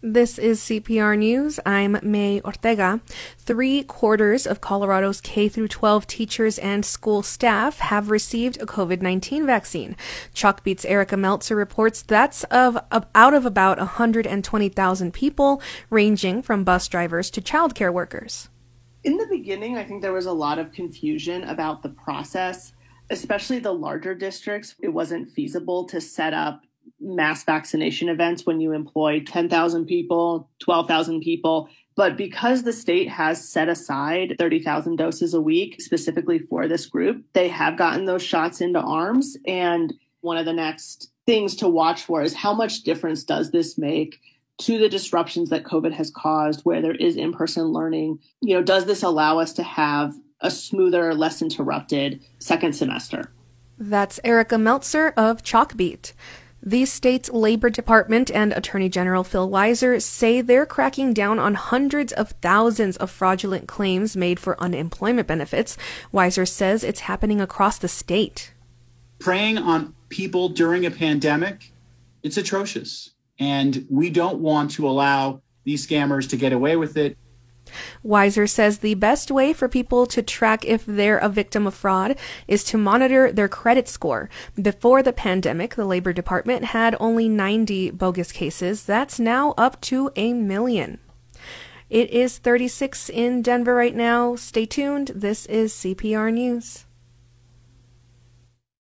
This is CPR News. I'm May Ortega. 3/4 of Colorado's K-12 teachers and school staff have received a COVID-19 vaccine. Chalkbeat's Erica Meltzer reports that's out of about 120,000 people, ranging from bus drivers to childcare workers. In the beginning, I think there was a lot of confusion about the process, especially the larger districts. It wasn't feasible to set up mass vaccination events when you employ 10,000 people, 12,000 people. But because the state has set aside 30,000 doses a week specifically for this group, they have gotten those shots into arms. And one of the next things to watch for is how much difference does this make to the disruptions that COVID has caused where there is in-person learning. Does this allow us to have a smoother, less interrupted second semester? That's Erica Meltzer of Chalkbeat. The state's Labor Department and Attorney General Phil Weiser say they're cracking down on hundreds of thousands of fraudulent claims made for unemployment benefits. Weiser says it's happening across the state. Preying on people during a pandemic, it's atrocious. And we don't want to allow these scammers to get away with it. Weiser says the best way for people to track if they're a victim of fraud is to monitor their credit score. Before the pandemic, the Labor Department had only 90 bogus cases. That's now up to 1 million. It is 36 in Denver right now. Stay tuned. This is CPR News.